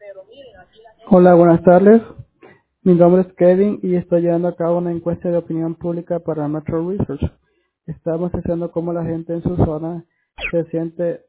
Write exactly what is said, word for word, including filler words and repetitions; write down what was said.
Hola, buenas tardes. Mi nombre es Kevin y estoy llevando a cabo una encuesta de opinión pública para Metro Research. Estamos haciendo cómo la gente en su zona se siente